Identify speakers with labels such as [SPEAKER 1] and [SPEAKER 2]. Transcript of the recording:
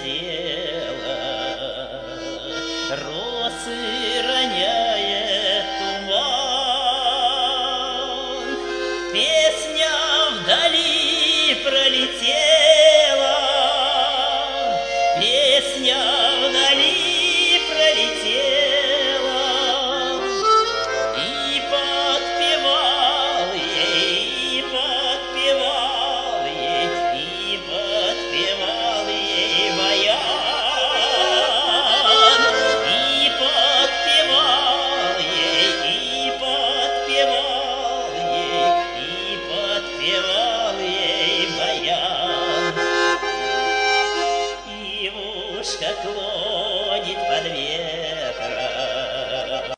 [SPEAKER 1] пролетела, росы роняет туман, песня вдали пролетела, песня вдали пролетела, и подпевал ей, и подпевал ей, и подпевал ей баян, и подпевал ей, и подпевал ей, и подпевал ей баян. Ивушка клонит под ветер